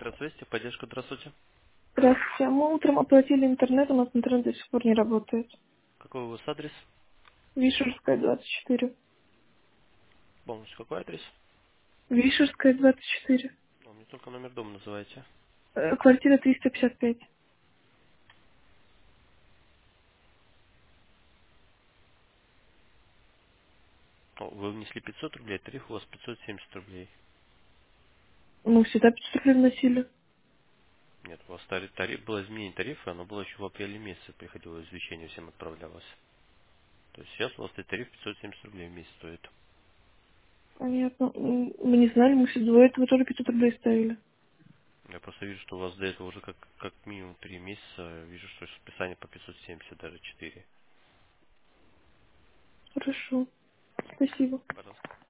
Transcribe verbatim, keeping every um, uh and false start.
Здравствуйте, поддержка, здравствуйте. Здравствуйте. Мы утром оплатили интернет, у нас интернет до сих пор не работает. Какой у вас адрес? Вишерская, двадцать четыре. Полностью какой адрес? Вишерская, двадцать четыре. Ну, мне только номер дома называйте. Э, Квартира триста пятьдесят пять. О, вы внесли пятьсот рублей, тариф у вас пятьсот семьдесят рублей. Мы всегда пятьсот рублей вносили. Нет, у вас тариф, тариф было изменение тарифа, оно было еще в апреле месяце, приходило извещение, всем отправлялось. То есть сейчас у вас тариф пятьсот семьдесят рублей в месяц стоит. Понятно. М, Мы не знали, мы все до этого тоже пятьсот рублей ставили. Я просто вижу, что у вас до этого уже как, как минимум три месяца, вижу, что списание по пятьсот семьдесят, даже четыре. Хорошо. Спасибо. Пожалуйста.